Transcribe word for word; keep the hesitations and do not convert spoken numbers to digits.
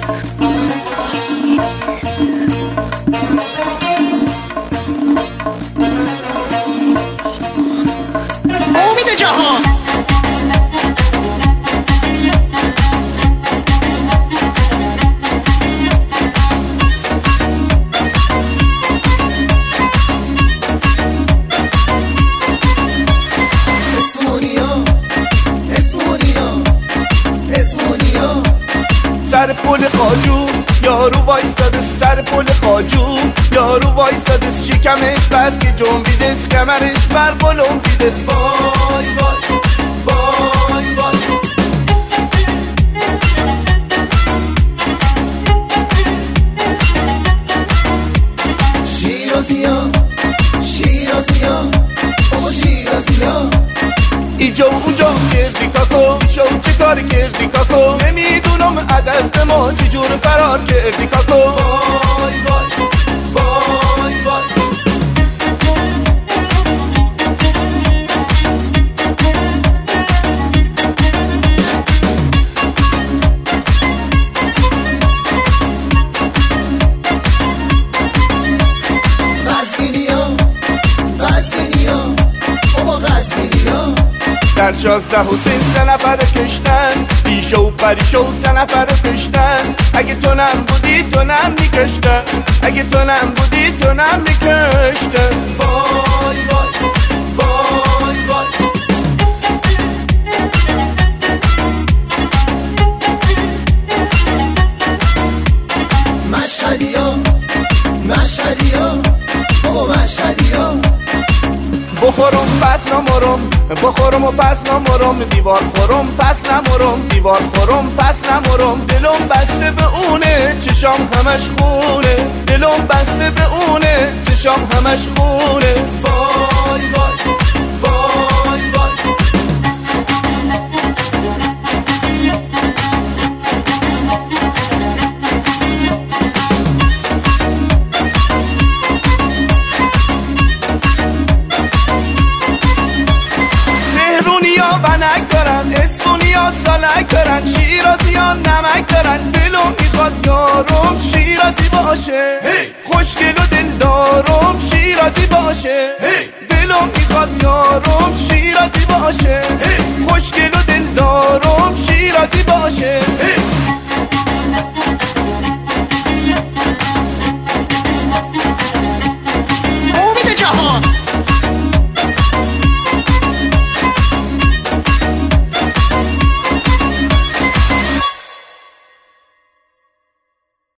امید جهان سر پل خاجو یارو وایساده، سر پل خاجو یارو وایساده، شکمش بس که جنبیدش، کمرش بر قلم دیدش. وای وای وای وای شیرازیا شیرازیا بابا شیرازیا ایجا و اونجا کردی کاکو، شو چه کار کردی کاکو، نمیدونم عدست ما چجور فرار کردی کاکو. وای وای وای وای در شازده حسین سه نفر کشتن، بیشو و پریشو سه نفر کشتن. اگه تو نم بودی تو نم میکشتن، اگه تو نم بودی تو نم میکشتن. وای وای وای وای مشهدی ها مشهدی ها بابا مشهدی ها بخورم پس نمرم، بخورم و پس نمرم، دیوار خورم پس نمرم، دیوار خورم پس نمرم. دلم بسته به اونه چشام همش خونه، دلم بسته به اونه چشام همش خونه. وای وای وای وای بنک دارن، اسونیا سالک دارن، شیرازی ها نمک دارن. دلم میخواد یارم شیرازی باشه، خوشگل و دل دارم شیرازی باشه. دلم میخواد یارم شیرازی باشه،